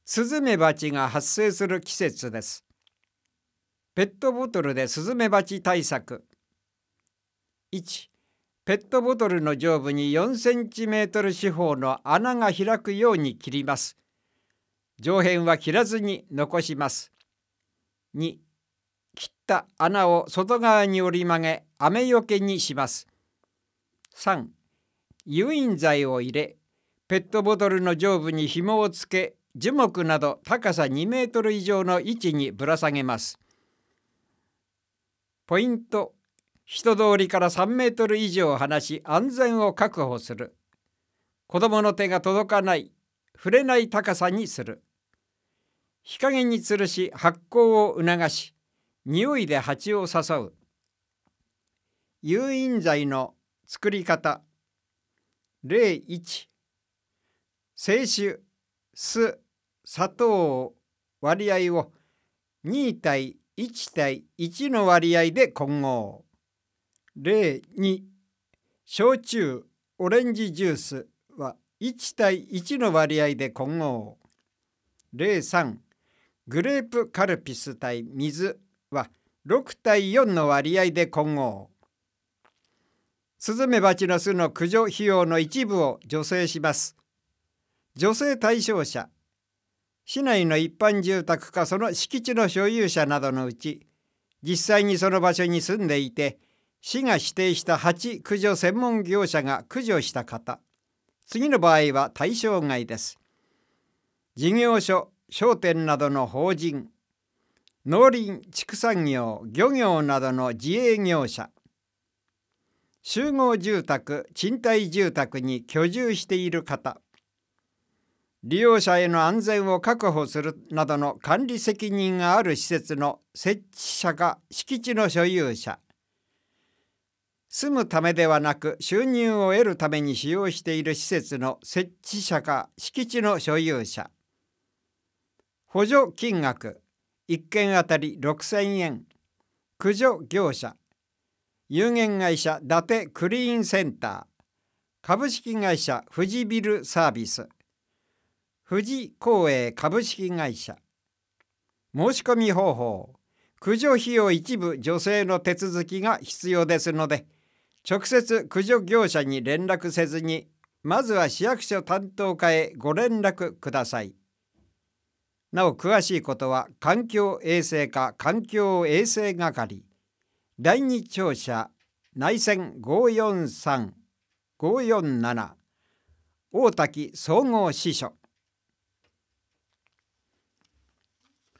スズメバチが発生する季節です。ペットボトルでスズメバチ対策。1、ペットボトルの上部に4センチメートル四方の穴が開くように切ります。上辺は切らずに残します。2、切った穴を外側に折り曲げ、雨よけにします。3、誘引剤を入れ、ペットボトルの上部に紐をつけ、樹木など高さ2メートル以上の位置にぶら下げます。ポイント、人通りから3メートル以上離し安全を確保する。子どもの手が届かない、触れない高さにする。日陰に吊るし発酵を促し、匂いで蜂を誘う。誘引剤の作り方。例1、清酒、酢、砂糖割合を2対1対1の割合で混合。例2、焼酎、オレンジジュースは1対1の割合で混合。例3、グレープカルピス対水は6対4の割合で混合。スズメバチの巣の駆除費用の一部を助成します。助成対象者、市内の一般住宅かその敷地の所有者などのうち、実際にその場所に住んでいて、市が指定した蜂駆除専門業者が駆除した方、次の場合は対象外です。事業所、商店などの法人、農林畜産業、漁業などの自営業者、集合住宅、賃貸住宅に居住している方、利用者への安全を確保するなどの管理責任がある施設の設置者か敷地の所有者、住むためではなく収入を得るために使用している施設の設置者か敷地の所有者、補助金額1件あたり6000円、駆除業者、有限会社伊達クリーンセンター、株式会社富士ビルサービス、富士光栄株式会社。申し込み方法、駆除費用一部助成の手続きが必要ですので、直接駆除業者に連絡せずに、まずは市役所担当課へご連絡ください。なお詳しいことは環境衛生課環境衛生係第二庁舎内線543-547大滝総合支所